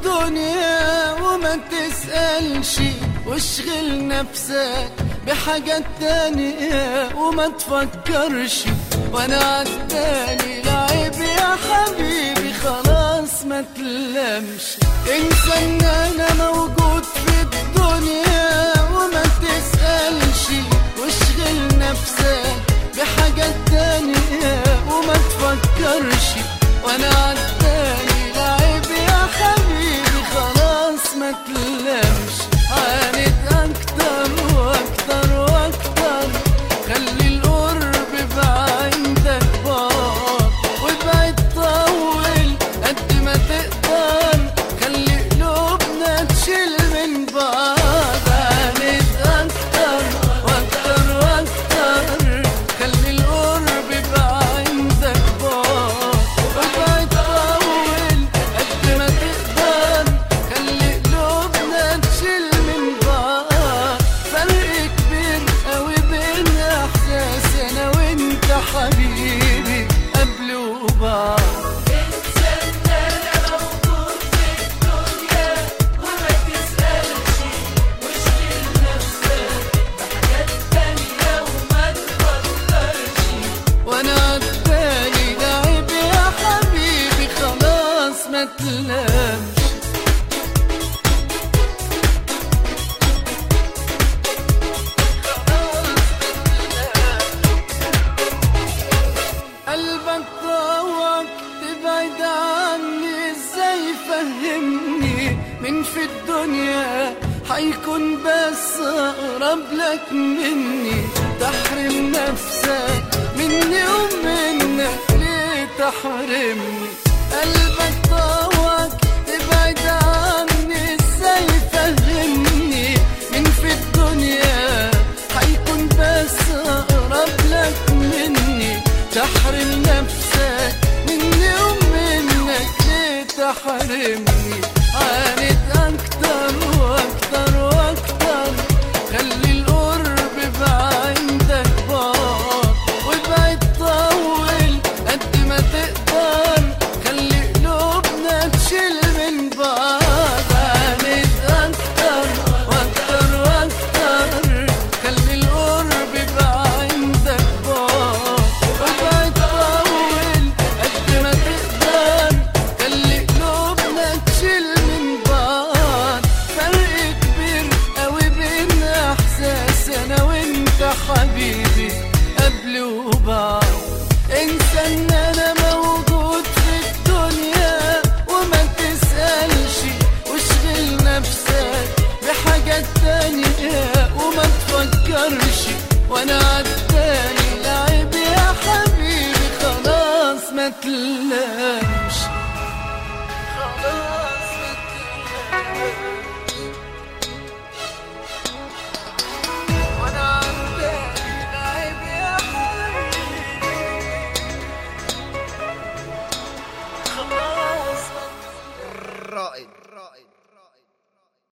الدنيا وما تسألش، واشغل نفسك بحاجات تانية وما تفكرش. وانا عالتاني لعب يا حبيبي خلاص ما تلمش. انسى ان انا موجود في الدنيا وما تسألش، واشغل نفسك بحاجات تانية وما تفكرش. وانا عالتاني لعب يا حبيبي خلاص ما تلمش. عاند اكتر واكتر واكتر، خلي القرب بعندك بار، وابعد طول قد ما تقدر، خلي قلوبنا تشيل من بعض. عاند اكتر واكتر واكتر، خلي القرب بعندك بار، وابعد طول قد ما تقدر، خلي قلوبنا تشيل من بعض. فرق كبير قوي بين احساس انا وانت حبيبي قبل وبعد. وانا عالتاني لعب يا حبيبي خلاص ما تلامش. قلبك طوعك تبعد عني، ازاي فهمني من في الدنيا حيكون بس اقرب لك مني. تحرم نفسك مني ومنك ليه تحرمني؟ قلبك طوعك تبعد عني، ازاي فهمني من في الدنيا حيكون بس اقرب لك مني. تحرم نفسك مني ومنك ليه تحرمني؟ عاند اكتر واكتر واكتر، خلي القرب بعندك بار، وابعد طول قد ما تقدر، خلي قلوبنا تشيل من بعض. عاند اكتر واكتر واكتر، خلي القرب بعندك بار، وابعد طول قد ما تقدر، خلي قلوبنا تشيل من بعض. فرق كبير قوي بين احساس انا وانت حبيبي قبل وبعد. انسى ان انا موجود في الدنيا وما تسألش، واشغل نفسك بحاجات تانية وما تفكرش. وانا عالتاني لعب يا حبيبي خلاص ما تلامش.